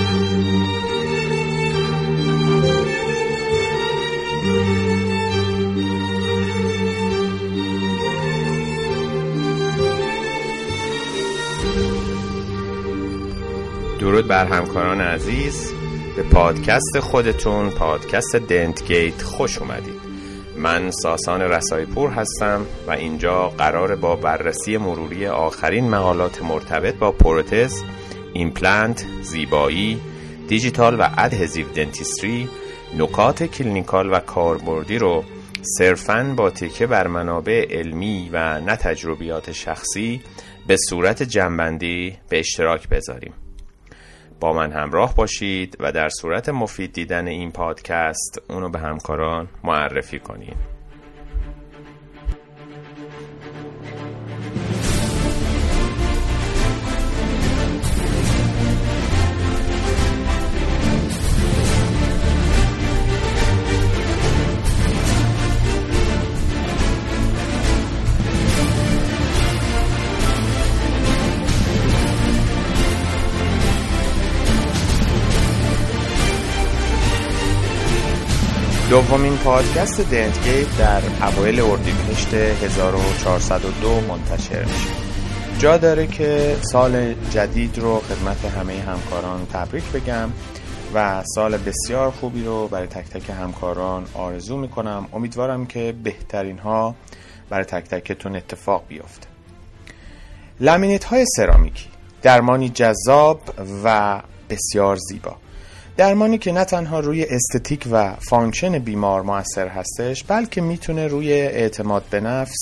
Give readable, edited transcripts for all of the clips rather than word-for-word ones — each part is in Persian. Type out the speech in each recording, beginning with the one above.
درود بر همکاران عزیز، به پادکست خودتون، پادکست دنتگیت خوش اومدید. من ساسان رسایپور هستم و اینجا قراره با بررسی مروری آخرین مقالات مرتبط با پروتز، ایمپلنت، زیبایی، دیجیتال و ادهزیو دنتیستری، نکات کلینیکال و کاربردی رو صرفاً با تکیه بر منابع علمی و نه تجربیات شخصی به صورت جنبندی به اشتراک بذاریم. با من همراه باشید و در صورت مفید دیدن این پادکست اونو به همکاران معرفی کنید. دومین پادکست دنتگیت در اوایل اردیبهشت 1402 منتشر میشه. جا داره که سال جدید رو خدمت همه همکاران تبریک بگم و سال بسیار خوبی رو برای تک تک همکاران آرزو میکنم. امیدوارم که بهترین ها برای تک تکتون اتفاق بیفته. لامینیت های سرامیکی، درمانی جذاب و بسیار زیبا. درمانی که نه تنها روی استتیک و فانکشن بیمار مؤثر هستش، بلکه میتونه روی اعتماد به نفس،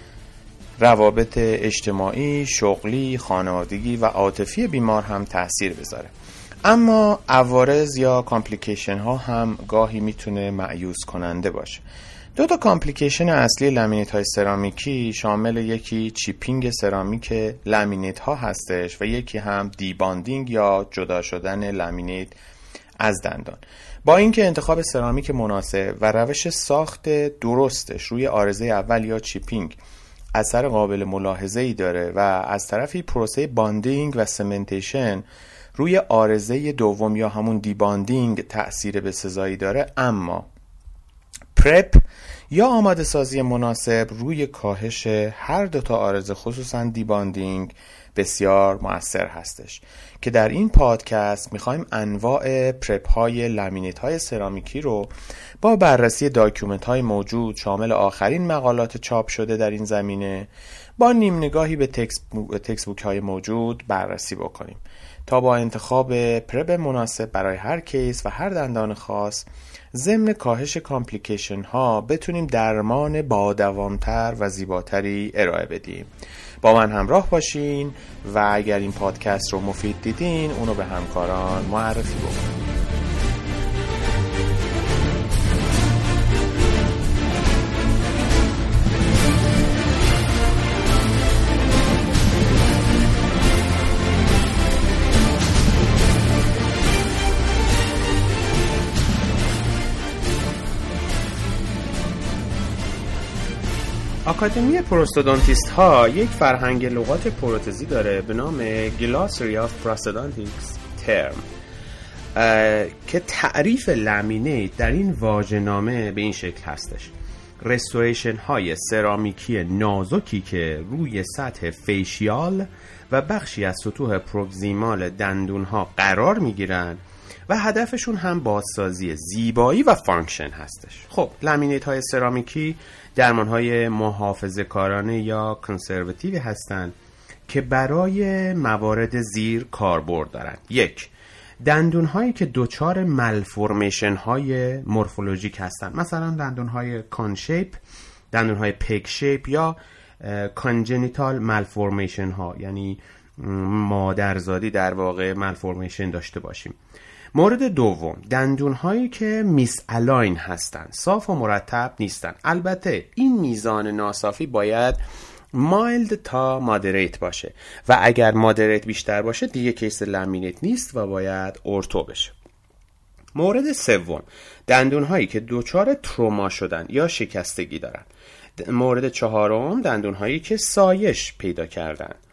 روابط اجتماعی، شغلی، خانوادگی و عاطفی بیمار هم تأثیر بذاره. اما عوارض یا کامپلیکیشن ها هم گاهی میتونه مایوس کننده باشه. دو تا کامپلیکیشن اصلی لامینیت های سرامیکی شامل یکی چیپینگ سرامیک لامینیت ها هستش و یکی هم دیباندینگ یا جدا شدن لامینیت از دندان. با اینکه انتخاب سرامیک مناسب و روش ساخت درستش روی عارضه اول یا چیپینگ اثر قابل ملاحظه‌ای داره و از طرفی پروسه باندینگ و سمنتیشن روی عارضه دوم یا همون دیباندینگ تأثیر بسزایی داره، اما پرپ یا آماده سازی مناسب روی کاهش هر دو تا عارضه خصوصا دیباندینگ بسیار مؤثر هستش که در این پادکست میخوایم انواع پرپ های لامینیت های سرامیکی رو با بررسی داکیومنت های موجود شامل آخرین مقالات چاپ شده در این زمینه با نیم نگاهی به تکست بوک های موجود بررسی بکنیم تا با انتخاب پرپ مناسب برای هر کیس و هر دندان خاص ضمن کاهش کامپلیکیشن ها بتونیم درمان با دوامتر و زیباتری ارائه بدیم. با من همراه باشین و اگر این پادکست رو مفید دیدین اونو به همکاران معرفی بکنید. آکادمی پروستودونتیست ها یک فرهنگ لغات پروتزی داره به نام Glossary of Prosthodontics Term که تعریف لامینیت در این واژه‌نامه به این شکل هستش: رستوریشن های سرامیکی نازکی که روی سطح فیشیال و بخشی از سطوح پروگزیمال دندون ها قرار می گیرن و هدفشون هم بازسازی زیبایی و فانکشن هستش. خب لامینیت های سرامیکی درمان های محافظه کارانه یا کنسرواتیو هستند که برای موارد زیر کاربرد دارند. 1. دندون هایی که دچار مالفورمیشن های مورفولوژیک هستند، مثلا دندون های کان شیپ، دندون های پگ شیپ یا کانجنیتال مالفورمیشن ها، یعنی مادرزادی در واقع مالفورمیشن داشته باشیم. مورد دوم، دندون هایی که میس الاین هستن، صاف و مرتب نیستن. البته این میزان ناصافی باید مایلد تا مادریت باشه و اگر مادریت بیشتر باشه دیگه کیس لامینیت نیست و باید ارتو بشه. مورد سوم، دندون هایی که دچار تروما شدن یا شکستگی دارن. مورد چهارم، دندون هایی که سایش پیدا کردن.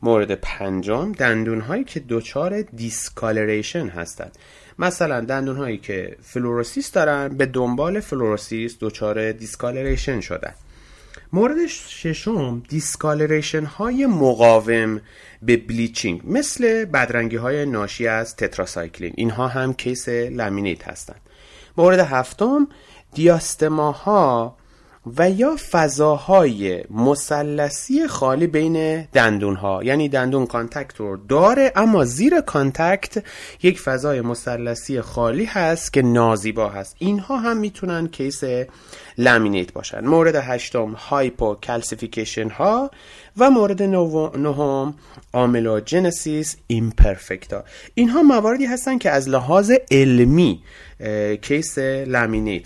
مورد پنجم دندون هایی که دچار دیسکالریشن هستند. مثلا دندون هایی که فلوروسیس دارن به دنبال فلوروسیس دچار دیسکالریشن شدن. مورد ششم دیسکالریشن های مقاوم به بلیچینگ مثل بدرنگی های ناشی از تتراسایکلین، اینها هم کیس لامینیت هستند. مورد هفتم دیاستماها و یا فضاهای مثلثی خالی بین دندونها، یعنی دندون کانتکت رو داره اما زیر کانتکت یک فضای مثلثی خالی هست که نازیبا هست، اینها هم میتونن کیس لامینیت باشن. مورد هشتم هایپو کلسیفیکیشن ها و مورد نهم آملوجنسیس ایمپرفکتا. اینها مواردی هستن که از لحاظ علمی کیس لامینیت.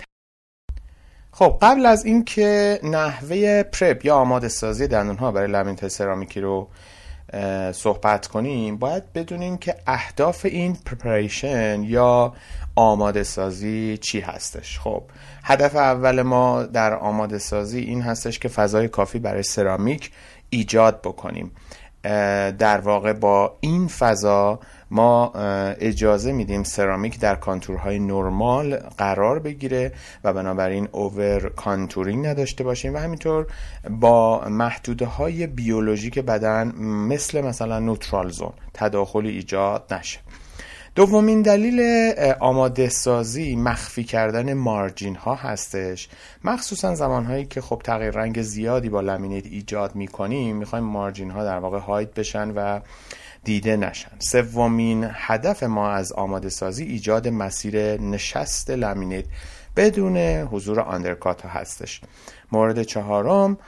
خب قبل از اینکه نحوه پرپ یا آماده سازی دندون ها برای لامینیت سرامیکی رو صحبت کنیم، باید بدونیم که اهداف این پرپریشن یا آماده سازی چی هستش. خب هدف اول ما در آماده سازی این هستش که فضای کافی برای سرامیک ایجاد بکنیم. در واقع با این فضا ما اجازه میدیم سرامیک در کانتورهای نرمال قرار بگیره و بنابراین اوور کانتورینگ نداشته باشیم و همینطور با محدوده های بیولوژیک بدن مثلا نوترال زون تداخلی ایجاد نشه. دومین دلیل آماده سازی مخفی کردن مارجین ها هستش، مخصوصا زمانهایی که خب تغییر رنگ زیادی با لامینیت ایجاد میکنیم، میخوایم مارجین ها در واقع هاید بشن و دیده نشن. سومین هدف ما از آماده سازی ایجاد مسیر نشست لامینیت بدون حضور آندرکات ها هستش. مورد چهارم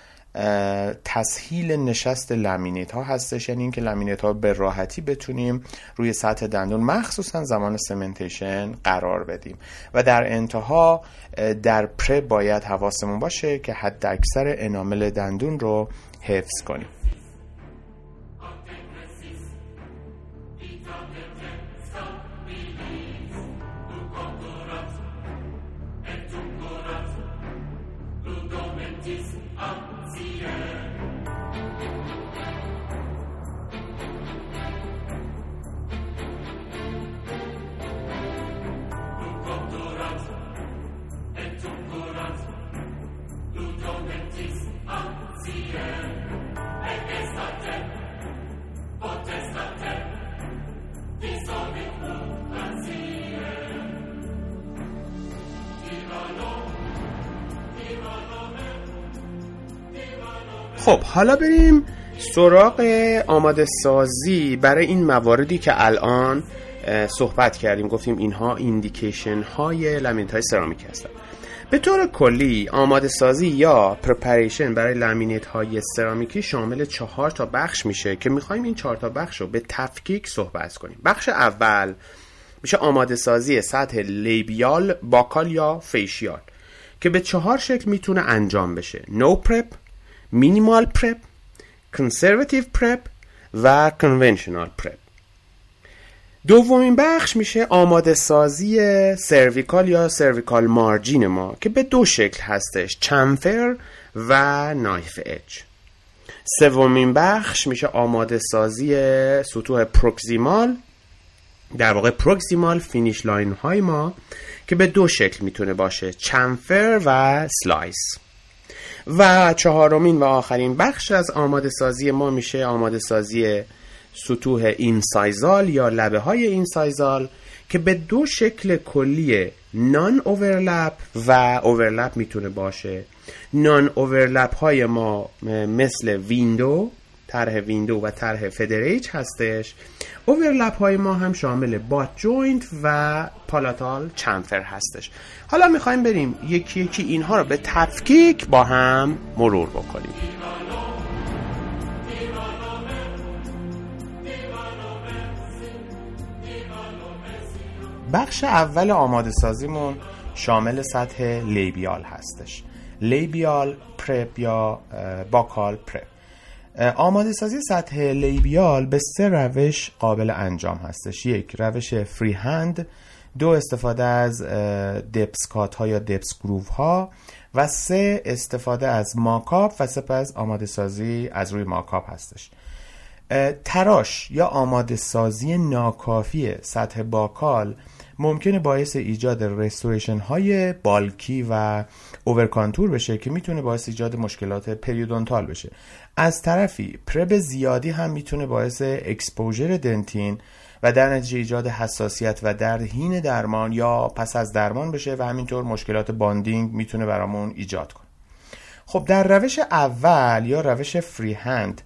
تسهیل نشست لامینیت ها هستش، یعنی اینکه لامینیت ها به راحتی بتونیم روی سطح دندون مخصوصا زمان سمنتیشن قرار بدیم. و در انتها در پره باید حواسمون باشه که حد اکثر انامل دندون رو حفظ کنیم. خب حالا بریم سراغ آماده سازی برای این مواردی که الان صحبت کردیم. گفتیم اینها ایندیکیشن های لامینیت های سرامیک هستند. به طور کلی آماده سازی یا پرپریشن برای لامینیت های سرامیکی شامل 4 تا بخش میشه که میخوایم این 4 تا بخش رو به تفکیک صحبت کنیم. بخش اول میشه آماده سازی سطح لیبیال، باکال یا فیشیال که به 4 شکل میتونه انجام بشه: نو پرپ، مینیمال پرپ، کنسرواتیو پرپ و کنونشنال پرپ. دومین بخش میشه آماده سازی سرویکال یا سرویکال مارجین ما که به 2 شکل هستش: چمفر و نایف اج. سومین بخش میشه آماده سازی سطوح پروکسیمال، در واقع پروکسیمال فینیش لاین های ما که به 2 شکل میتونه باشه: چمفر و سلایس. و چهارمین و آخرین بخش از آماده سازی ما میشه آماده سازی سطوح اینسایزال یا لبه های اینسایزال که به 2 شکل کلی نان اوورلپ و اوورلپ میتونه باشه. نان اوورلپ های ما مثل ویندو، طرح ویندو و طرح فدریچ هستش. اوورلپ های ما هم شامل بات جوینت و پالاتال چمفر هستش. حالا میخوایم بریم یکی یکی اینها رو به تفکیک با هم مرور بکنیم. بخش اول آماده سازیمون شامل سطح لیبیال هستش. لیبیال پرپ یا باکال پرپ. آماده سازی سطح لیبیال به 3 روش قابل انجام هستش. 1 روش فری هند، 2 استفاده از دپس کات ها یا دپس گروو ها و 3 استفاده از ماکاپ و سپس آماده سازی از روی ماکاپ هستش. تراش یا آماده سازی ناکافی سطح باکال ممکنه باعث ایجاد رستوریشن های بالکی و اوورکانتور بشه که میتونه باعث ایجاد مشکلات پریودونتال بشه. از طرفی پرب زیادی هم میتونه باعث اکسپوژر دنتین و در نتیجه ایجاد حساسیت و درد حین درمان یا پس از درمان بشه و همینطور مشکلات باندینگ میتونه برامون ایجاد کنه. خب در روش اول یا روش فری هند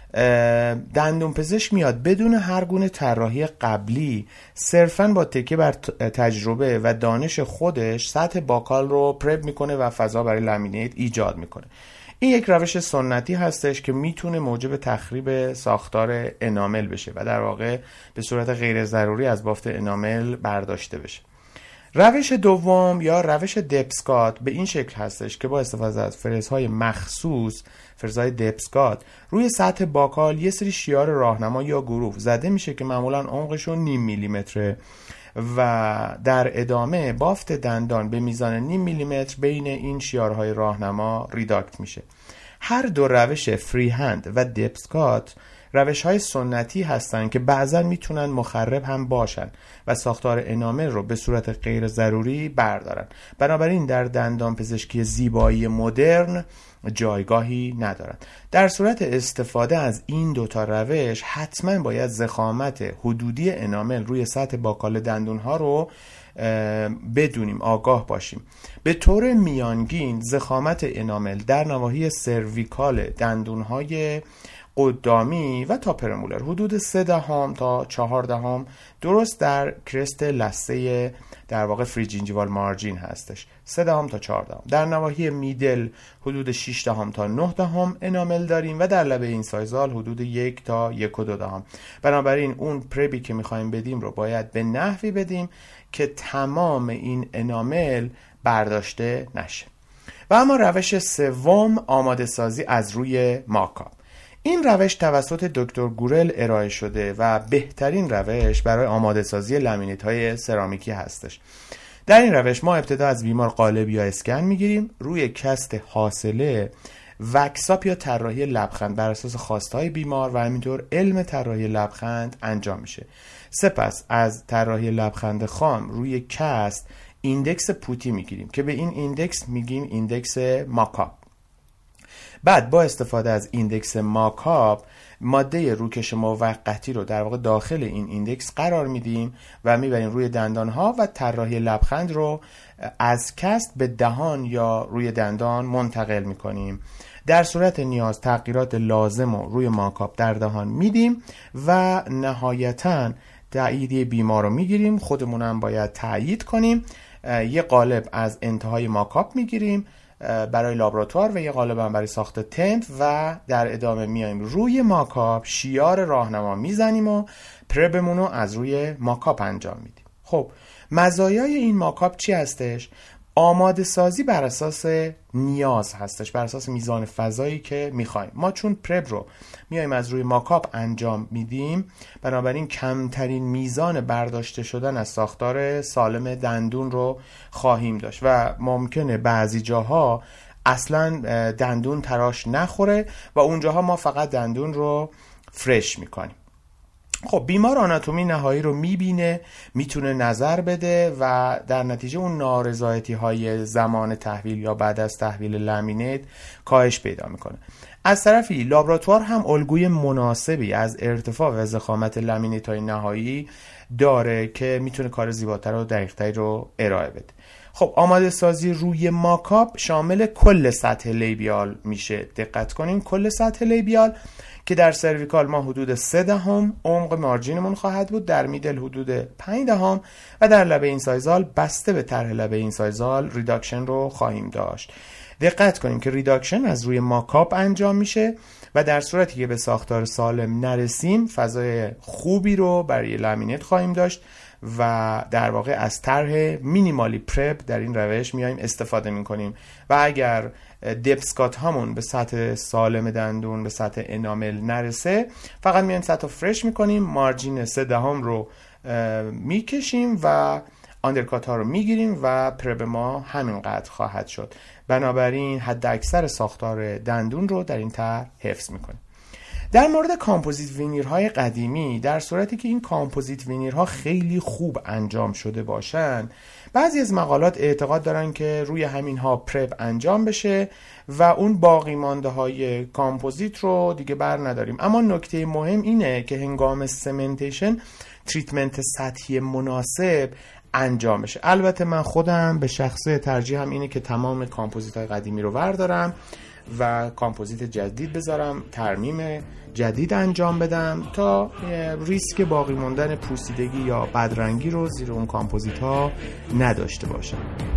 دندون پزشک میاد بدون هر گونه طراحی قبلی صرفاً با تکیه بر تجربه و دانش خودش سطح باکال رو پرب میکنه و فضا برای لامینیت ایجاد میکنه. این یک روش سنتی هستش که میتونه موجب تخریب ساختار انامل بشه و در واقع به صورت غیر ضروری از بافت انامل برداشته بشه. روش دوم یا روش دپسکات به این شکل هستش که با استفاده از فرزهای مخصوص، فرزهای دپسکات، روی سطح باکال یه سری شیار راهنما یا گروف زده میشه که معمولا عمقشون 0.5 میلیمتره و در ادامه بافت دندان به میزان 0.5 میلیمتر بین این شیارهای راهنما ریداکت میشه. هر دو روش فری هند و دپسکات روش‌های سنتی هستن که بعضا میتونن مخرب هم باشن و ساختار انامل رو به صورت غیر ضروری بردارن. بنابراین در دندان پزشکی زیبایی مدرن جایگاهی ندارن. در صورت استفاده از این دوتا روش حتما باید ضخامت حدودی انامل روی سطح باکال دندون‌ها رو بدونیم، آگاه باشیم. به طور میانگین ضخامت انامل در نواحی سرویکال دندون‌های قدامی و تا پرمولر حدود 0.3 تا 0.4 درست در کرست لثه در واقع فری جینجیوال مارجین هستش. 0.3 تا 0.4. در نواحی میدل حدود 6 تا 9 انامل داریم و در لبه این سایزال حدود 1 تا 1.2. بنابراین اون پربی که میخوایم بدیم رو باید به نحوی بدیم که تمام این انامل برداشته نشه. و اما روش سوم آماده سازی از روی ماکاپ. این روش توسط دکتر گورل ارائه شده و بهترین روش برای آماده سازی لامینیت های سرامیکی هستش. در این روش ما ابتدا از بیمار قالب یا اسکن میگیریم، روی کست حاصله وکساپ یا طراحی لبخند بر اساس خواستهای بیمار و همینطور علم طراحی لبخند انجام میشه. سپس از طراحی لبخند خام روی کست ایندکس پوتی میگیریم که به این ایندکس میگیم ایندکس ماکاپ. بعد با استفاده از ایندکس ماکاپ ماده روکش موقتی رو در واقع داخل این ایندکس قرار میدیم و میبریم روی دندانها و طراحی لبخند رو از کست به دهان یا روی دندان منتقل میکنیم. در صورت نیاز تغییرات لازم رو روی ماکاپ در دهان میدیم و نهایتاً تایید بیمار رو میگیریم. خودمون هم باید تایید کنیم. یه قالب از انتهای ماکاپ میگیریم برای لابراتوار و یه قالب هم برای ساخت تنت و در ادامه میایم روی ماکاپ شیار راهنما میزنیم و پربمون رو از روی ماکاپ انجام میدیم. خب مزایای این ماکاپ چی هستش؟ آماده سازی بر اساس نیاز هستش، بر اساس میزان فضایی که میخوایم. ما چون پرب رو میایم از روی ماکاپ انجام میدیم، بنابراین کمترین میزان برداشته شدن از ساختار سالم دندون رو خواهیم داشت و ممکنه بعضی جاها اصلا دندون تراش نخوره و اونجاها ما فقط دندون رو فرش میکنیم. خب بیمار آناتومی نهایی رو میبینه، میتونه نظر بده و در نتیجه اون نارضایتی های زمان تحویل یا بعد از تحویل لامینیت کاهش پیدا میکنه. از طرفی لابراتوار هم الگوی مناسبی از ارتفاع و ضخامت لامینیت های نهایی داره که میتونه کار زیباتر و دقیق‌تری رو ارائه بده. خب آماده سازی روی ماکاپ شامل کل سطح لیبیال میشه. دقت کنین کل سطح لیبیال که در سرویکال ما حدود 0.3 عمق مارجینمون خواهد بود، در میدل حدود 0.5 و در لبه این سایزال بسته به طرح لبه این سایزال ریداکشن رو خواهیم داشت. دقت کنیم که ریداکشن از روی ماکاپ انجام میشه و در صورتی که به ساختار سالم نرسیم فضای خوبی رو برای لامینیت خواهیم داشت و در واقع از طرح مینیمالی پرب در این روش میایم استفاده میکنیم و اگر دپسکات همون به سطح سالم دندون به سطح انامل نرسه فقط میایم سطح فرش میکنیم، مارجین 0.3 رو میکشیم و آندرکات ها رو میگیریم و پرب ما همینقدر خواهد شد. بنابراین حد اکثر ساختار دندون رو در این طرح حفظ میکنیم. در مورد کامپوزیت وینیرهای قدیمی، در صورتی که این کامپوزیت وینیرها خیلی خوب انجام شده باشن، بعضی از مقالات اعتقاد دارن که روی همینها پرپ انجام بشه و اون باقی مانده های کامپوزیت رو دیگه بر نداریم. اما نکته مهم اینه که هنگام سمنتیشن تریتمنت سطحی مناسب انجام بشه. البته من خودم به شخصه ترجیحم اینه که تمام کامپوزیت های قدیمی رو بردارم و کامپوزیت جدید بذارم، ترمیم جدید انجام بدم تا ریسک باقی موندن پوسیدگی یا بدرنگی رو زیر اون کامپوزیت ها نداشته باشم.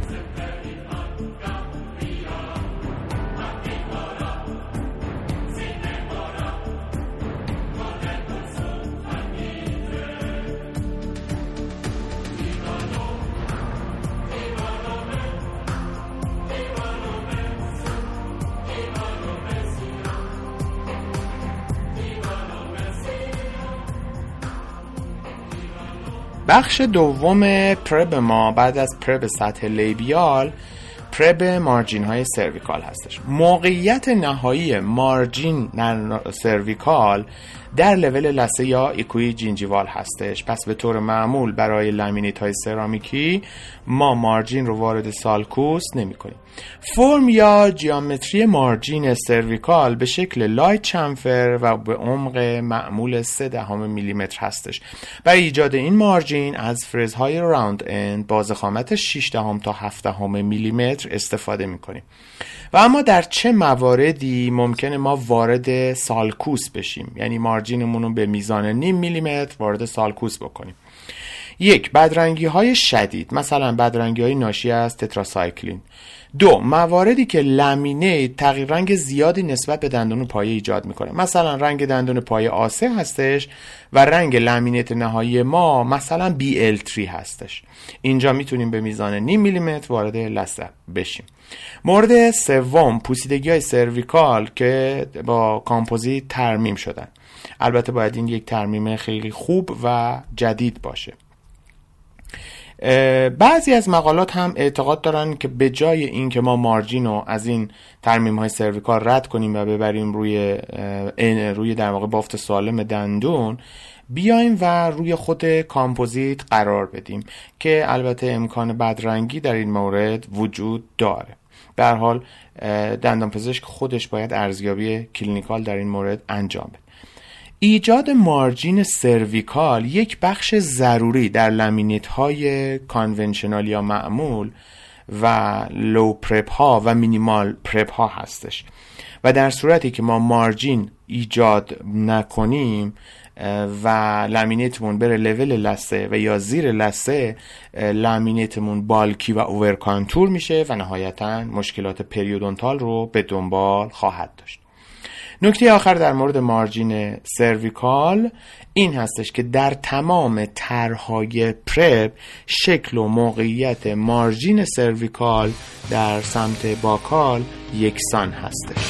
بخش دوم پرب ما بعد از پرب سطح لیبیال، پرب مارجین های سرویکال هستش. موقعیت نهایی مارجین سرویکال در لول لثه یا ایکوی جینجیوال هستش. پس به طور معمول برای لامینیت های سرامیکی ما مارجین رو وارد سالکوس نمی کنیم. فرم یا جیومتری مارجین سرویکال به شکل لایت چمفر و به عمق معمول 0.3 میلیمتر هستش. برای ایجاد این مارجین از فرزهای راوند اند با ضخامت 6 تا 7 میلیمتر استفاده می کنیم. و اما در چه مواردی ممکنه ما وارد سالکوس بشیم، یعنی مارجینمون رو به میزان 0.5 میلیمتر وارد سالکوس بکنیم؟ یک، بدرنگی های شدید، مثلا بدرنگی های ناشی از تتراسایکلین. دو، مواردی که لامینه تغییر رنگ زیادی نسبت به دندون پایه ایجاد میکنه، مثلا رنگ دندون پایه آسه هستش و رنگ لامینیت نهایی ما مثلا BL3 هستش. اینجا میتونیم به میزان 0.5 میلیمتر وارد لثه بشیم. مورد سوم، پوسیدگی های سرویکال که با کامپوزیت ترمیم شدن. البته باید این یک ترمیم خیلی خوب و جدید باشه. بعضی از مقالات هم اعتقاد دارن که به جای این که ما مارجین رو از این ترمیم های سرویکال رد کنیم و ببریم روی در واقع بافت سالم دندون، بیایم و روی خود کامپوزیت قرار بدیم که البته امکان بدرنگی در این مورد وجود داره. به هر حال دندانپزشک خودش باید ارزیابی کلینیکال در این مورد انجام بده. ایجاد مارجین سرویکال یک بخش ضروری در لامینیت های کانونشنال یا معمول و لو پرپ ها و مینیمال پرپ ها هستش و در صورتی که ما مارجین ایجاد نکنیم و لامینیتمون بره لول لثه و یا زیر لثه، لامینیتمون بالکی و اوور کانتور میشه و نهایتاً مشکلات پریودونتال رو به دنبال خواهد داشت. نکته آخر در مورد مارجین سرویکال این هستش که در تمام طرح‌های پرپ شکل و موقعیت مارجین سرویکال در سمت باکال یکسان هستش.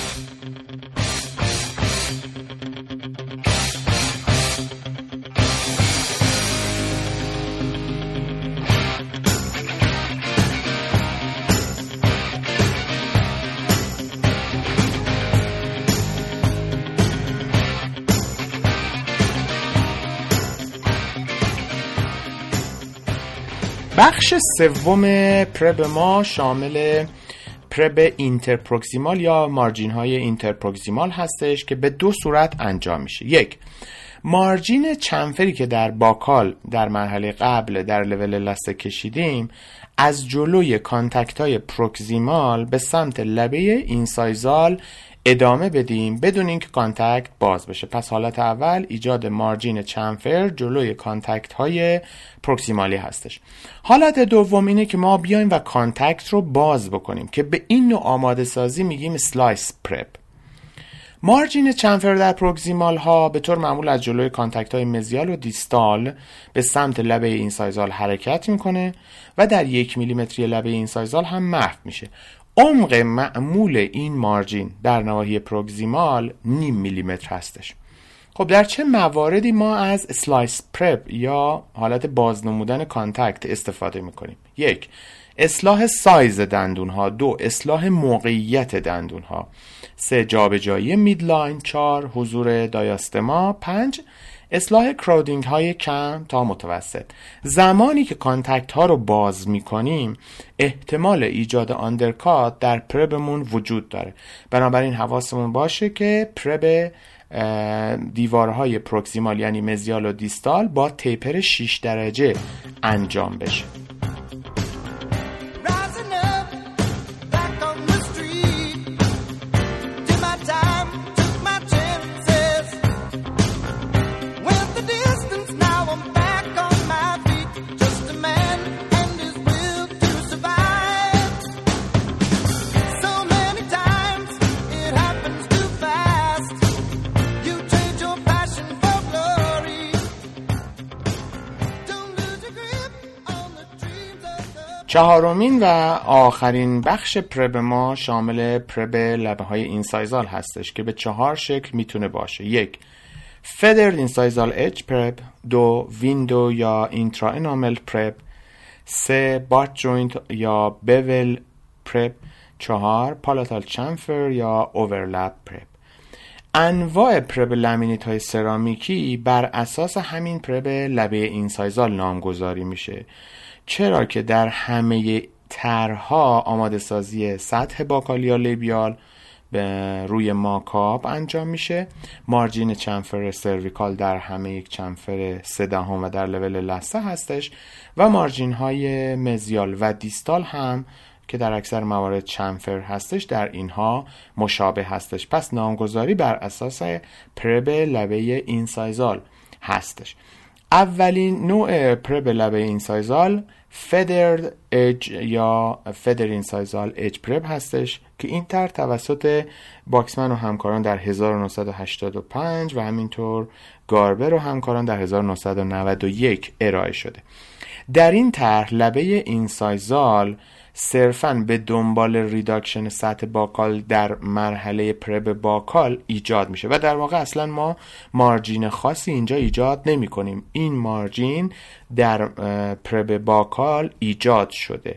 بخش سوم پرب ما شامل پرب اینترپروکسیمال یا مارجین های اینترپروکسیمال هستش که به دو صورت انجام میشه. یک، مارجین چمفری که در باکال در مرحله قبل در لول لثه کشیدیم از جلوی کانتکت های پروکسیمال به سمت لبه اینسایزال ادامه بدیم بدون اینکه کانتکت باز بشه. پس حالت اول ایجاد مارجین چمفر جلوی کانتکت های پروکسیمالی هستش. حالت دوم اینه که ما بیایم و کانتکت رو باز بکنیم که به این نوع آماده سازی میگیم سلایس پرپ. مارجین چمفر در پروکسیمال ها به طور معمول از جلوی کانتکت های مزیال و دیستال به سمت لبه اینسایزال حرکت میکنه و در 1 میلیمتری لبه اینسایزال هم محو میشه. عمق معمول این مارجین در نواحی پروکسیمال 0.5 میلیمتر هستش. خب در چه مواردی ما از سلایس پرپ یا حالت بازنمودن کانتکت استفاده میکنیم؟ یک، اصلاح سایز دندون ها. دو، اصلاح موقعیت دندون ها. 3. جابجایی میدلاین. 4. حضور دایاستما. 5. اصلاح کراودینگ های کم تا متوسط. زمانی که کانتکت ها رو باز می کنیم احتمال ایجاد آندرکات در پربمون وجود داره، بنابراین حواسمون باشه که پرب دیوارهای پروکسیمال یعنی مزیال و دیستال با تیپر 6 درجه انجام بشه. چهارمین و آخرین بخش پرب ما شامل پرب لبه های اینسایزال هستش که به 4 شکل میتونه باشه. 1. فدرد اینسایزال اج پرب. 2. ویندو یا اینترا انامل پرب. 3. بات جوینت یا بول پرب. 4. پالاتال چمفر یا اوورلپ پرب. انواع پرب لامینیت های سرامیکی بر اساس همین پرب لبه اینسایزال نامگذاری میشه، چرا که در همه طرح‌ها آماده سازی سطح باکال یا لیبیال به روی ماکاب انجام میشه. مارجین چنفر سرویکال در همه یک چنفر 3 و در لول لثه هستش و مارجین های مزیال و دیستال هم که در اکثر موارد چنفر هستش در اینها مشابه هستش. پس نامگذاری بر اساس پرب لبه اینسایزال هستش. اولین نوع پرب لبه اینسایزال فدرد اج یا فدر اینسایزال اج پرب هستش که این طرح توسط باکسمن و همکاران در 1985 و همینطور گاربر و همکاران در 1991 ارائه شده. در این طرح لبه اینسایزال صرفاً به دنبال ریداکشن سطح باکال در مرحله پرب باکال ایجاد میشه و در واقع اصلا ما مارجین خاصی اینجا ایجاد نمی کنیم. این مارجین در پرب باکال ایجاد شده.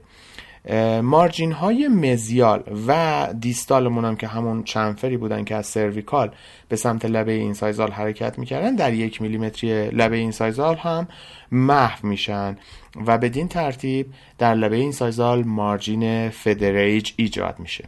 مارجین های مزیال و دیستالمون هم که همون چنفری بودن که از سرویکال به سمت لبه اینسایزال حرکت میکردن در 1 میلیمتری لبه اینسایزال هم محو میشن و بدین ترتیب در لبه اینسایزال مارجین فدریج ایجاد میشه.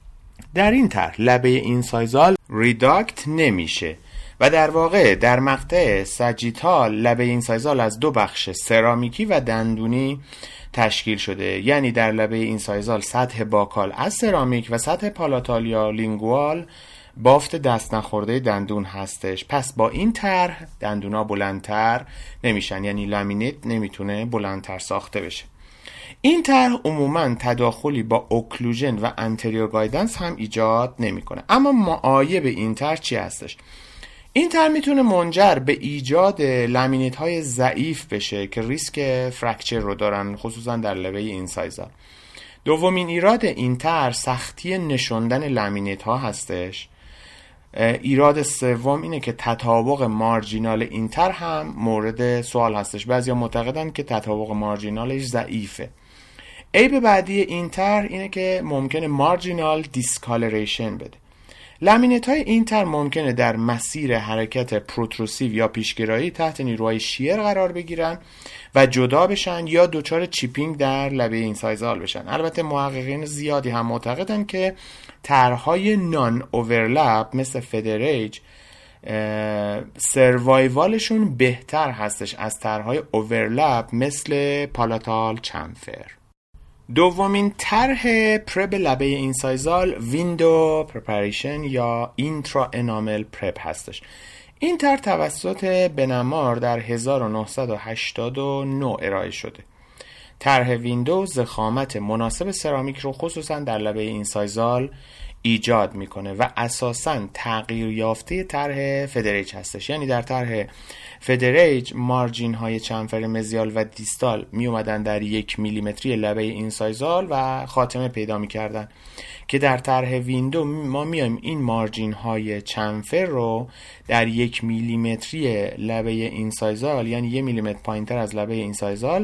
در این طرح لبه اینسایزال ریداکت نمیشه و در واقع در مقطع ساجیتال لبه اینسایزال از 2 بخش سرامیکی و دندونی تشکیل شده، یعنی در لبه اینسایزال سطح باکال از سرامیک و سطح پالاتال یا لینگوال بافت دست نخورده دندون هستش. پس با این طرح دندونا بلندتر نمیشن، یعنی لامینیت نمیتونه بلندتر ساخته بشه. این طرح عموما تداخلی با اوکلوژن و انتریور گایدنس هم ایجاد نمیکنه. اما معایب این طرح چی هستش؟ این طرح میتونه منجر به ایجاد لامینیت های ضعیف بشه که ریسک فرکچر رو دارن، خصوصا در لبه اینسایزال. دومین ایراد این طرح سختی نشوندن لامینیت ها هستش. ایراد سوم اینه که تطابق مارجینال این طرح هم مورد سوال هستش. بعضیا معتقدن که تطابق مارجینالش ضعیفه. عیب بعدی این طرح اینه که ممکنه مارجینال دیسکالریشن بده. لامینیت های این طرح ممکنه در مسیر حرکت پروتروسیو یا پیشگرایی تحت نیروهای شیر قرار بگیرن و جدا بشن یا دچار چیپینگ در لبه اینسایزال بشن. البته محققین زیادی هم معتقدن که طرح‌های نان اوورلپ مثل فدریج سروایوالشون بهتر هستش از طرح‌های اوورلپ مثل پالاتال چمفر. دومین طرح پرب لبه اینسایزال ویندو پرپریشن یا اینترا انامل پرب هستش. این طرح توسط بنمار در 1989 ارائه شده. طرح ویندو ضخامت مناسب سرامیک رو خصوصا در لبه اینسایزال ایجاد میکنه و اساساً تغییر یافته طرح فدریج هستش. یعنی در طرح فدریج مارجین های چنفر مزیال و دیستال می اومدن در 1 میلیمتری لبه اینسایزال و خاتمه پیدا میکردن، که در طرح ویندو ما میایم این مارجین های چنفر رو در 1 میلیمتری لبه اینسایزال، یعنی 1 میلیمتر پایینتر از لبه اینسایزال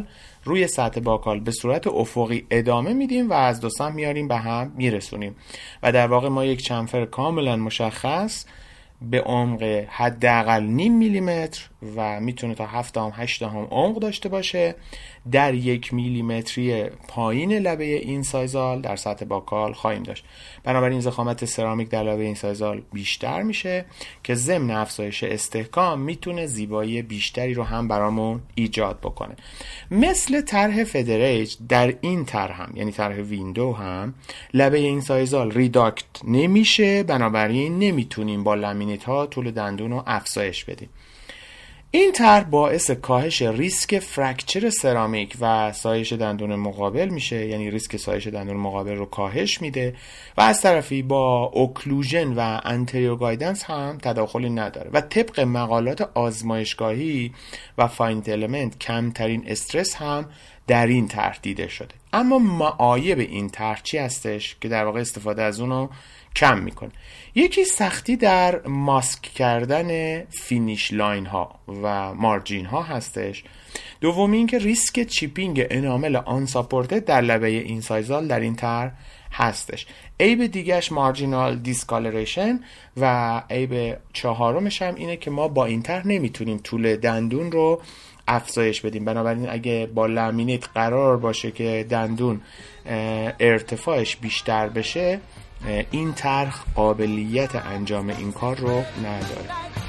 روی سطح باکال به صورت افقی ادامه میدیم و از دو سمت میاریم به هم میرسونیم و در واقع ما یک چنفر کاملا مشخص به عمق حداقل 0.5 میلیمتر و میتونه تا 7-8 عمق داشته باشه در 1 میلیمتری پایین لبه این سایزال در سطح باکال خواهیم داشت. بنابراین ضخامت سرامیک در لبه این سایزال بیشتر میشه که ضمن افزایش استحکام میتونه زیبایی بیشتری رو هم برامون ایجاد بکنه. مثل طرح فدریج در این طرح هم، یعنی طرح ویندو هم، لبه این سایزال ریداکت نمیشه، بنابراین نمیتونیم با لامینیت ها طول دندون رو افزایش بدیم. این طرح باعث کاهش ریسک فرکچر سرامیک و سایش دندون مقابل میشه، یعنی ریسک سایش دندون مقابل رو کاهش میده و از طرفی با اوکلوژن و انتریور گایدنس هم تداخلی نداره و طبق مقالات آزمایشگاهی و فایند المنت کمترین استرس هم در این طرح دیده شده. اما معایب این طرح چی هستش که در واقع استفاده از اونو کم میکنه؟ یکی سختی در ماسک کردن فینیش لاین ها و مارجین ها هستش. دومی این که ریسک چیپینگ انامل آن ساپورتد در لبه این سایزال در این طرح هستش. عیب دیگهش مارجینال دیسکالریشن و عیب چهارمش هم اینه که ما با این طرح نمیتونیم طول دندون رو افزایش بدیم. بنابراین اگه با لامینیت قرار باشه که دندون ارتفاعش بیشتر بشه، این طرح قابلیت انجام این کار رو نداره.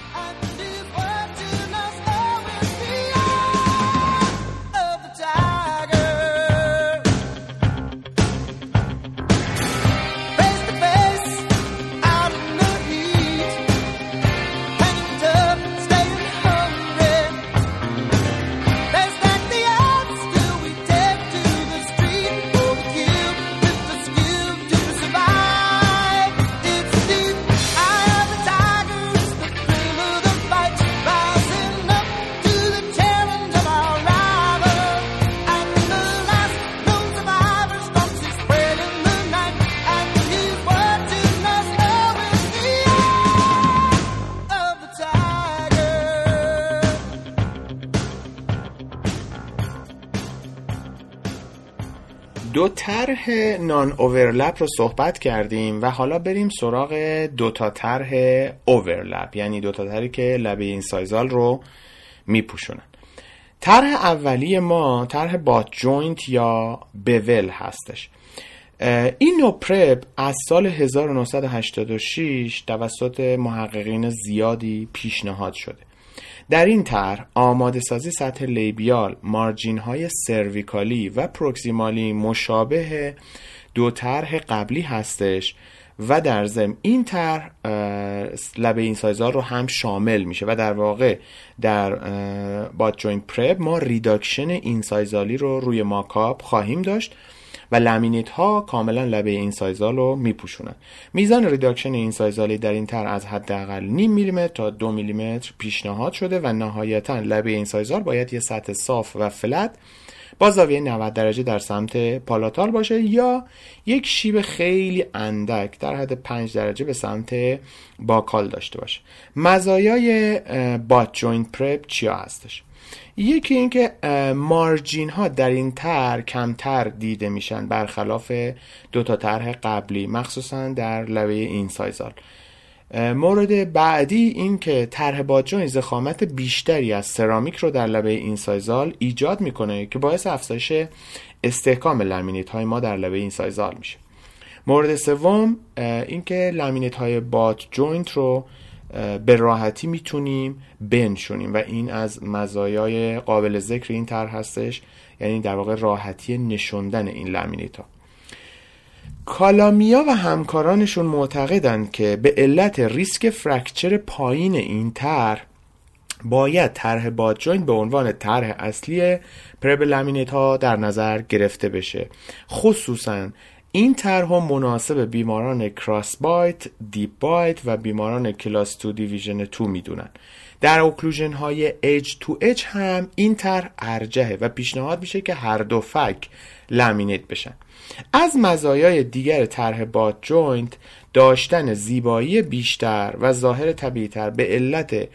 دو طرح نان اوورلپ رو صحبت کردیم و حالا بریم سراغ دو تا طرح اوورلپ، یعنی دو تا طرحی که لبه این سایزال رو میپوشونن. طرح اولی ما طرح بات جوینت یا بول هستش. این نوع پرپ از سال 1986 توسط محققین زیادی پیشنهاد شده. در این طرح آماده سازی سطح لیبیال، مارجین های سرویکالی و پروکسیمالی مشابه دو طرح قبلی هستش و در ضمن این طرح لبه این سایزال رو هم شامل میشه و در واقع در بات جوینت پرپ ما ریداکشن این سایزالی رو روی ماکاپ خواهیم داشت و لامینیت ها کاملا لبه این سایزال رو میپوشونن. میزان ریداکشن این سایزالی در این طرح از حداقل 0.5 میلیمتر تا 2 میلیمتر پیشنهاد شده و نهایتا لبه این سایزال باید یه سطح صاف و فلت با زاویه 90 درجه در سمت پالاتال باشه یا یک شیب خیلی اندک در حد 5 درجه به سمت باکال داشته باشه. مزایای بات جوینت پرپ چیا هستش؟ یکی این که مارجین ها در این طرح کمتر دیده میشن برخلاف دو تا طرح قبلی، مخصوصا در لبه این سایزال. مورد بعدی این که طرح بات جوینت ضخامت بیشتری از سرامیک رو در لبه این سایزال ایجاد میکنه که باعث افزایش استحکام لامینیت های ما در لبه این سایزال میشه. مورد سوم این که لامینیت های بات جوینت رو به راحتی میتونیم بنشونیم و این از مزایای قابل ذکر این طرح هستش، یعنی در واقع راحتی نشوندن این لامینیت ها. کالامیا و همکارانشون معتقدند که به علت ریسک فرکچر پایین این طرح باید طرح بات جوینت به عنوان طرح اصلی پرپ لامینیت ها در نظر گرفته بشه. خصوصاً این طرح مناسب بیماران کراس بایت، دیپ بایت و بیماران کلاس 2 دیویژن 2 میدونن. در اوکلوژن های اج تو اج هم این طرح ارجحه و پیشنهاد میشه که هر دو فک لامینیت بشن. از مزایای دیگر طرح باد جوینت داشتن زیبایی بیشتر و ظاهر طبیعی‌تر به علت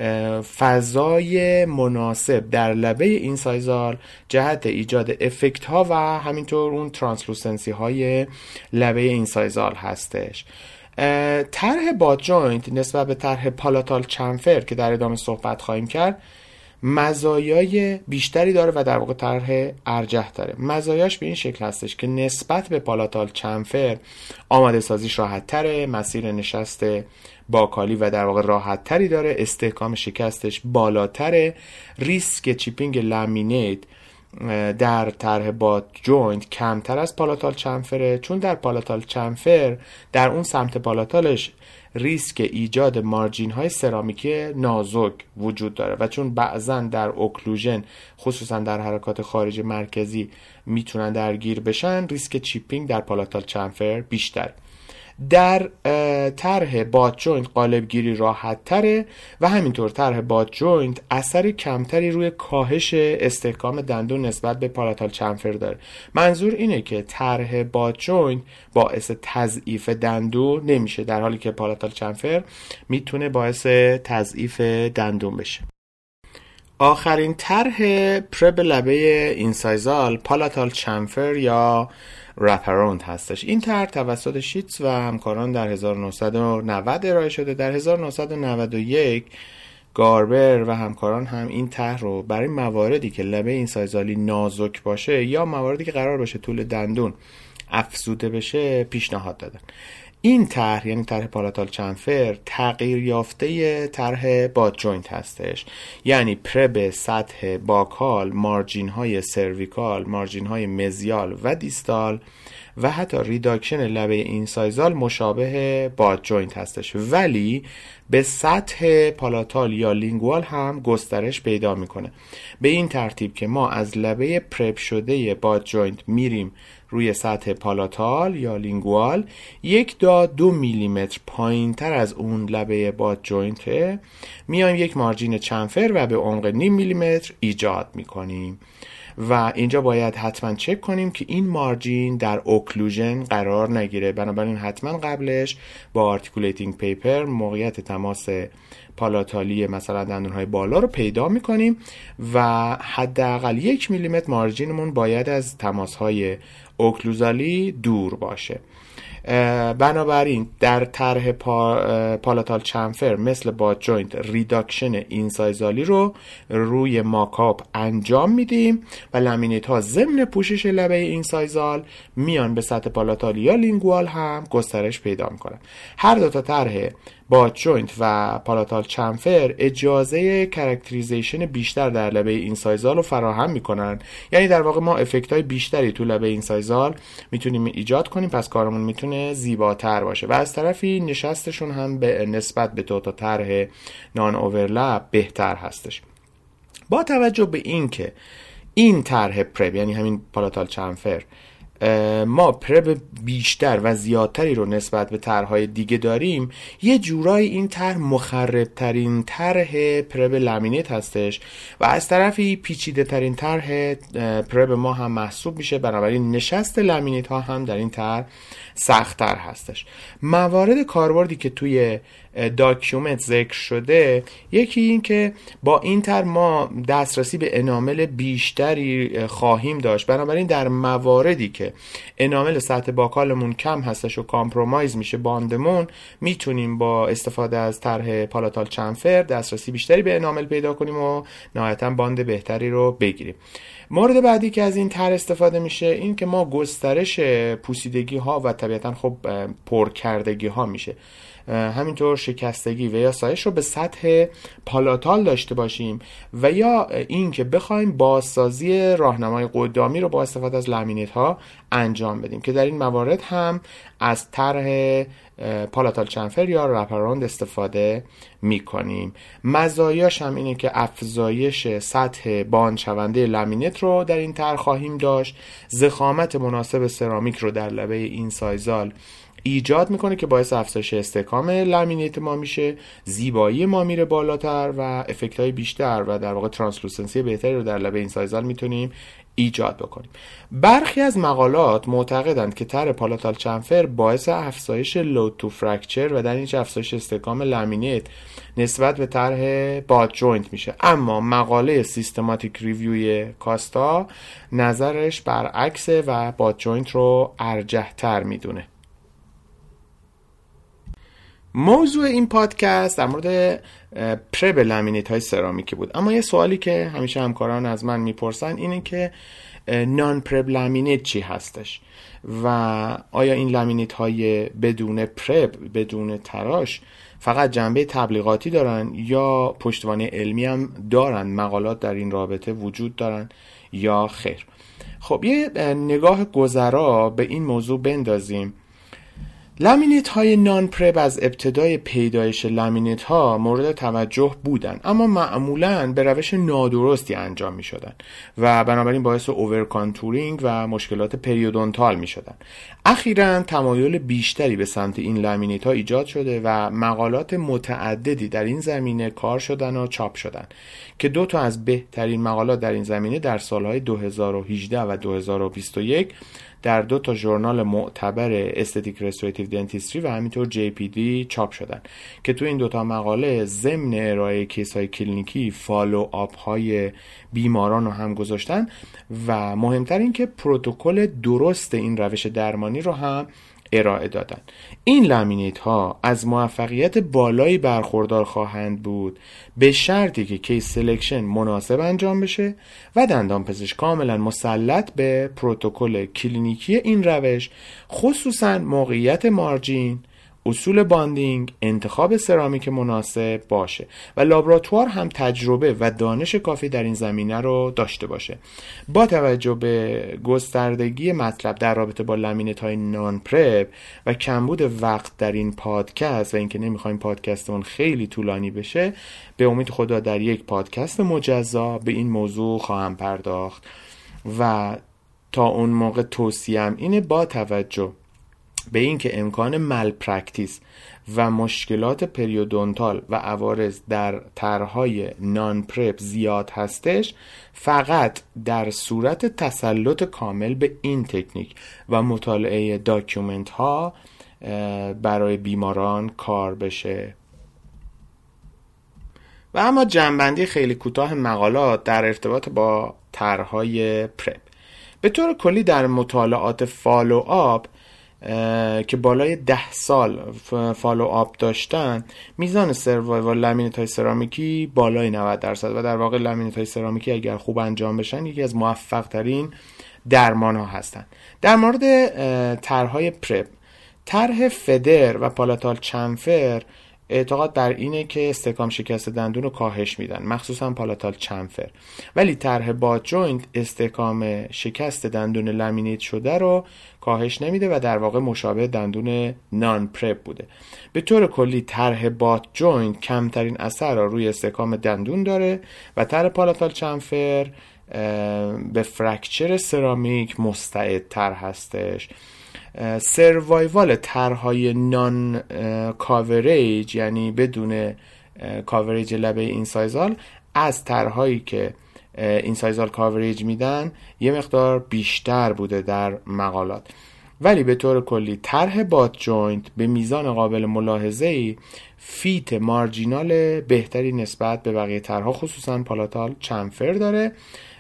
فضای مناسب در لبه این سایزال جهت ایجاد افکت ها و همینطور اون ترانسلوسنسی های لبه این سایزال هستش. طرح باد جوینت نسبت به طرح پالاتال چمفر که در ادامه صحبت خواهیم کرد مزایای بیشتری داره و در واقع طرح ارجح داره. مزایاش به این شکل هستش که نسبت به پالاتال چمفر آماده سازیش راحت تره، مسیر نشست باکالی و در واقع راحت تری داره، استحکام شکستش بالاتره، ریسک چیپینگ لامینیت در طرح باد جوینت کمتر از پالاتال چمفره، چون در پالاتال چمفر در اون سمت پالاتالش ریسک ایجاد مارجین های سرامیکی نازک وجود داره و چون بعضا در اوکلوژن خصوصا در حرکات خارج مرکزی میتونن درگیر بشن، ریسک چیپینگ در پالاتال چمفر بیشتر. در طرح باد جوینت قالب گیری راحت تره و همینطور طرح باد جوینت اثر کمتری روی کاهش استحکام دندون نسبت به پالاتال چمفر داره. منظور اینه که طرح باد جوینت باعث تضعیف دندون نمیشه، در حالی که پالاتال چمفر میتونه باعث تضعیف دندون بشه. آخرین طرح پرب لبه اینسایزال پالاتال چمفر یا رپاروند هستش. این طرح توسط شیتز و همکاران در 1990 ارائه شده. در 1991 گاربر و همکاران هم این طرح رو برای مواردی که لبه اینسایزالی نازک باشه یا مواردی که قرار باشه طول دندون افزوده بشه پیشنهاد دادن. این طرح یعنی طرح پالاتال چمفر تغییر یافته طرح باد جوینت هستش، یعنی پرب سطح باکال، مارجین های سرویکال، مارجین های مزیال و دیستال و حتی ریداکشن لبه اینسایزال مشابه باد جوینت هستش، ولی به سطح پالاتال یا لینگوال هم گسترش پیدا میکنه. به این ترتیب که ما از لبه پرب شده باد جوینت میریم روی سطح پالاتال یا لینگوال 1 تا 2 میلیمتر پایین تر از اون لبه باد جوینت میایم یک مارجین چمفر و به عمق نیم میلیمتر ایجاد میکنیم و اینجا باید حتما چک کنیم که این مارجین در اوکلوژن قرار نگیره. بنابراین حتما قبلش با آرتیکولیتینگ پیپر موقعیت تماس پالاتالی مثلا دندون‌های بالا رو پیدا می‌کنیم و حداقل 1 میلیمتر مارجینمون باید از تماس‌های اوکلوزالی دور باشه. بنابراین در طرح پالاتال چمفر مثل باد جوینت ریداکشن اینسایزالی رو روی ماکاپ انجام میدیم و لامینیت ها ضمن پوشش لبه اینسایزال میان به سطح پالاتال یا لینگوال هم گسترش پیدا میکنن. هر دو تا طرح باد جوینت و پالاتال چمفر اجازه کاراکتریزیشن بیشتر در لبه اینسایزال رو فراهم میکنن، یعنی در واقع ما افکت های بیشتری تو لبه اینسایزال میتونیم ایجاد کنیم، پس کارمون میتونه زیباتر باشه و از طرفی نشستشون هم به نسبت به دو تا طرح نان اوورلپ بهتر هستش. با توجه به این که این طرح پرب یعنی همین پالاتال چمفر ما پرب بیشتر و زیادتری رو نسبت به طرح‌های دیگه داریم، یه جورایی این طرح مخرب‌ترین طرح پرب لامینیت هستش و از طرفی پیچیده‌ترین طرح پرب ما هم محسوب میشه. بنابراین نشست لامینیت ها هم در این طرح سخت‌تر هستش. موارد کاربردی که توی داکیومنت ذکر شده، یکی این که با این طرح ما دسترسی به انامل بیشتری خواهیم داشت. بنابراین در مواردی که انامل سطح باکالمون کم هستش و کامپرومایز میشه باندمون، میتونیم با استفاده از طرح پالاتال چمفر دسترسی بیشتری به انامل پیدا کنیم و نهایتا باند بهتری رو بگیریم. مورد بعدی که از این طرح استفاده میشه این که ما گسترش پوسیدگی ها و طبیعتا خب پرکردگی ها میشه، همینطور شکستگی و یا سایش رو به سطح پالاتال داشته باشیم و یا این که بخوایم بازسازی راهنمای قدامی رو با استفاده از لامینیت ها انجام بدیم که در این موارد هم از طرح پالاتال چمفر یا رپاروند استفاده میکنیم. مزایاش هم اینه که افزایش سطح باند شونده لامینیت رو در این طرح خواهیم داشت، ضخامت مناسب سرامیک رو در لبه اینسایزال ایجاد میکنه که باعث افزایش استحکام لامینیت ما میشه، زیبایی ما میره بالاتر و افکت های بیشتر و در واقع ترانسلوسنسی بهتری رو در لبه این سایزال میتونیم ایجاد بکنیم. برخی از مقالات معتقدند که طرح پالاتال چمفر باعث افزایش لود تو فرکچر و در اینجا افزایش استحکام لامینیت نسبت به طرح باد جوینت میشه، اما مقاله سیستماتیک ریویوی کاستا نظرش برعکسه و باد جوینت رو ارجح تر میدونه. موضوع این پادکست در مورد پرب لامینیت های سرامیکی بود، اما یه سوالی که همیشه همکاران از من میپرسن اینه که نان پرب لامینیت چی هستش و آیا این لامینیت های بدون پرب، بدون تراش فقط جنبه تبلیغاتی دارن یا پشتوانه علمی هم دارن، مقالات در این رابطه وجود دارن یا خیر؟ خب یه نگاه گذرا به این موضوع بندازیم. لامینیت های نان پرب از ابتدای پیدایش لامینیت ها مورد توجه بودن، اما معمولاً به روش نادرستی انجام می شدن و بنابراین باعث اوور کانتورینگ و مشکلات پریودونتال می شدن. اخیراً تمایل بیشتری به سمت این لامینیت ها ایجاد شده و مقالات متعددی در این زمینه کار شدن و چاپ شدن که 2 تا از بهترین مقالات در این زمینه در سالهای 2018 و 2021 در 2 تا ژورنال معتبر استتیک رستوریتیو دنتیستری و همینطور JPD چاپ شدن که تو این 2 تا مقاله ضمن ارائه کیس های کلینیکی فالو آپ های بیماران رو هم گذاشتن و مهمتر این که پروتکل درست این روش درمانی رو هم ارائه دادن. این لامینیت ها از موفقیت بالایی برخوردار خواهند بود به شرطی که کیس سلکشن مناسب انجام بشه و دندانپزشک کاملا مسلط به پروتکل کلینیکی این روش، خصوصا موقعیت مارجین، اصول باندینگ، انتخاب سرامیک مناسب باشه و لابراتوار هم تجربه و دانش کافی در این زمینه رو داشته باشه. با توجه به گستردگی مطلب در رابطه با لامینیت های نان پرب و کمبود وقت در این پادکست و اینکه نمیخوایم پادکستمون خیلی طولانی بشه، به امید خدا در یک پادکست مجزا به این موضوع خواهم پرداخت و تا اون موقع توصیه‌ام اینه با توجه به اینکه امکان مال پرکتیس و مشکلات پریودونتال و عوارض در طرح‌های نان پرب زیاد هستش، فقط در صورت تسلط کامل به این تکنیک و مطالعه داکیومنت ها برای بیماران کار بشه. و اما جنبندی خیلی کوتاه مقالات در ارتباط با طرح‌های پرب. به طور کلی در مطالعات فالو آپ که بالای 10 سال فالو آپ داشتن، میزان سروایوال لامینیت های سرامیکی بالای 90% و در واقع لامینیت های سرامیکی اگر خوب انجام بشن یکی از موفق ترین درمان ها هستن. در مورد طرح‌های پرب، طرح فدر و پالاتال چمفر اعتقاد بر اینه که استحکام شکست دندون رو کاهش میدن، مخصوصا پالاتال چمفر، ولی طرح باد جوینت استحکام شکست دندون لامینیت شده رو کاهش نمیده و در واقع مشابه دندون نان پرب بوده. به طور کلی طرح باد جوینت کمترین اثر رو روی استحکام دندون داره و طرح پالاتال چمفر به فرکچر سرامیک مستعدتر هستش. سروایوال طرح‌های نان کاوریج، یعنی بدون کاوریج لبه اینسایزال، از طرح‌هایی که اینسایزال کاوریج میدن یه مقدار بیشتر بوده در مقالات، ولی به طور کلی طرح باد جوینت به میزان قابل ملاحظه‌ای فیت مارجینال بهتری نسبت به بقیه طرح‌ها خصوصا پالاتال چمفر داره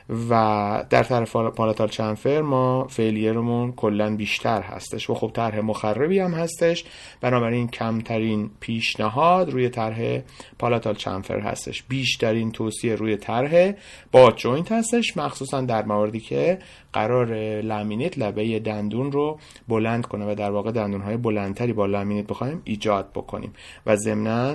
و در طرف پالاتال چمفر ما فیلیرمون کلن بیشتر هستش و خب طرح مخربی هم هستش، بنابراین کمترین پیشنهاد روی طرح پالاتال چمفر هستش، بیشترین توصیه روی طرح باد جوینت هستش، مخصوصا در مواردی که قرار لامینیت لبه دندون رو بلند کنه و در واقع دندون‌های بلندتری با لامینیت بخوایم ایجاد بکنیم و ضمناً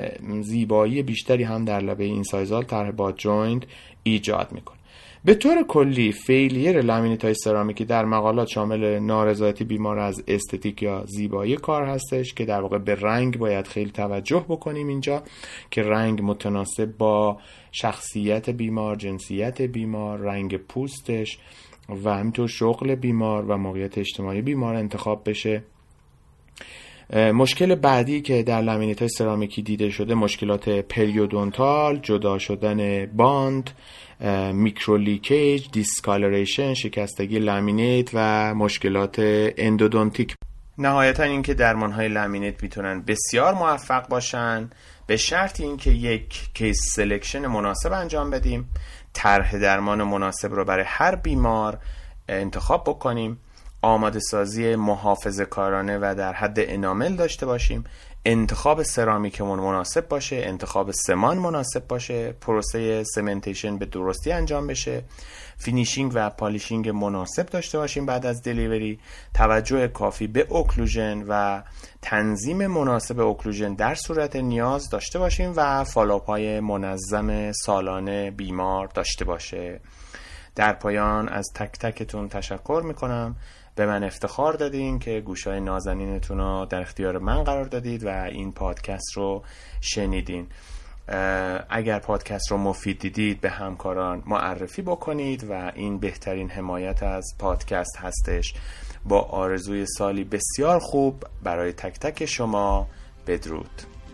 زیبایی بیشتری هم در لبه اینسایزال طرح باد جوینت ایجاد میکنه. به طور کلی فیلیر لامینیت های سرامیکی در مقالات شامل نارضایتی بیمار از استتیک یا زیبایی کار هستش که در واقع به رنگ باید خیلی توجه بکنیم اینجا که رنگ متناسب با شخصیت بیمار، جنسیت بیمار، رنگ پوستش و همینطور شغل بیمار و موقعیت اجتماعی بیمار انتخاب بشه مشکل بعدی که در لامینیت‌های سرامیکی دیده شده مشکلات پریودونتال، جدا شدن باند، میکرو لیکیج، دیسکالریشن، شکستگی لامینیت و مشکلات اندودونتیک. نهایتا اینکه درمان‌های لامینیت میتونن بسیار موفق باشن به شرط اینکه یک کیس سلکشن مناسب انجام بدیم، طرح درمان مناسب رو برای هر بیمار انتخاب بکنیم، آماده سازی محافظه کارانه و در حد انامل داشته باشیم، انتخاب سرامیکمون مناسب باشه، انتخاب سمان مناسب باشه، پروسه سمنتیشن به درستی انجام بشه، فینیشینگ و پالیشینگ مناسب داشته باشیم بعد از دلیوری، توجه کافی به اوکلوژن و تنظیم مناسب اوکلوژن در صورت نیاز داشته باشیم و فالوآپ‌های منظم سالانه بیمار داشته باشه. در پایان از تک تکتون تشکر میکنم. به من افتخار دادین که گوشای نازنینتون رو در اختیار من قرار دادید و این پادکست رو شنیدین. اگر پادکست رو مفید دیدید به همکاران معرفی بکنید و این بهترین حمایت از پادکست هستش. با آرزوی سالی بسیار خوب برای تک تک شما. بدرود.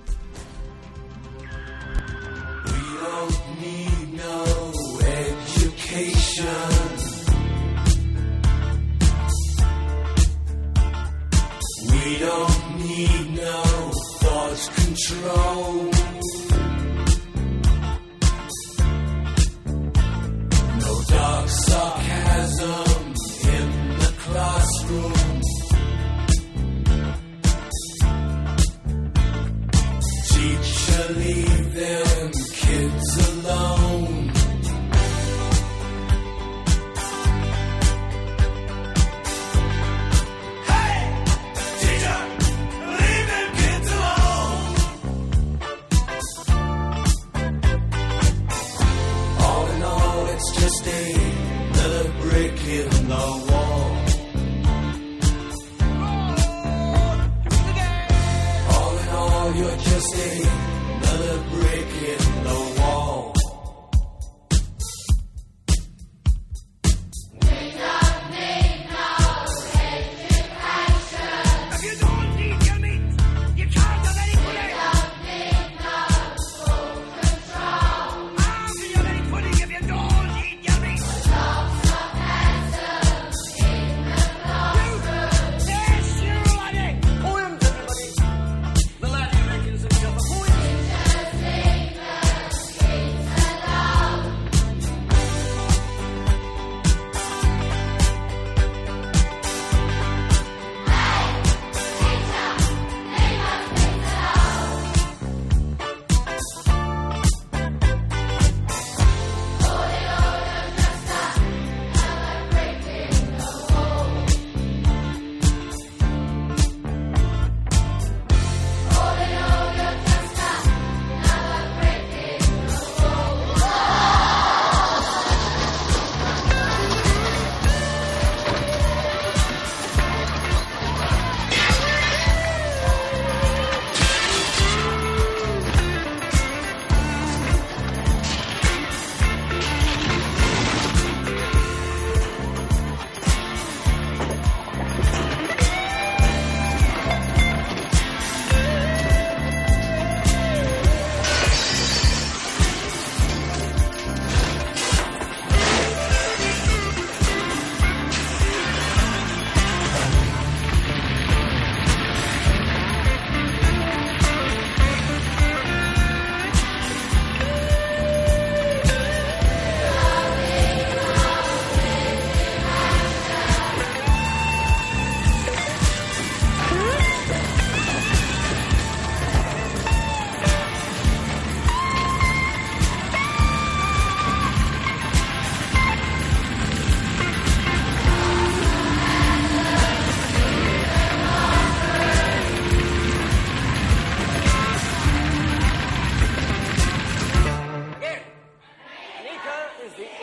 We don't need no thought control. No dark sarcasm in the classroom. Teacher, leave them kids alone. Another brick in the wall. All in all, you're just another brick in the wall. We don't need no education. If you don't need your meat, you can't have any pudding. We don't need no school control. How do you have any pudding if you don't?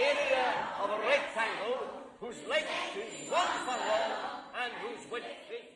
Whose length is 1 furlong and whose width is